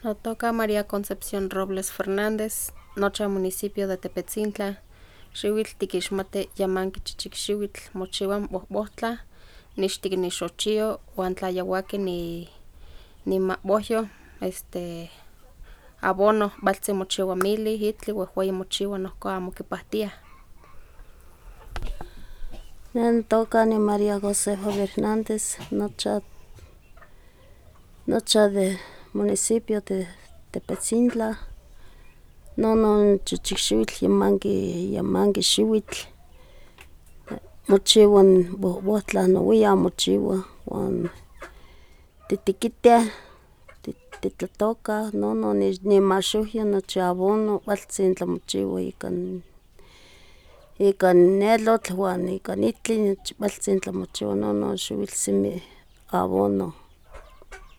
Notoka María Concepción Robles Fernández, nocha municipio de Tepetzintla. Xiuitl tikixmati yamanki chichikxiuitl mochiua bohbohtla, nixtik nixochio uan tlayauaki ni mahbohyo, abono baltzin mochiua mili, itli, wehweyi mochiua nohko amo kipahtiah. Ne notoka María Josefa Fernández, nocha de municipio de Tepetzintla, nonon chichikxiuitl yamanki xiuitl, mochiua bohbohtla nowian mochiua uan titikitiah, titlatokah, nonon nimaxohyo nochi abono kualtzin tlamochiua ika nelotl uan ika itli nochi kualtzin tlamochiua, nonon xiuitl simi abono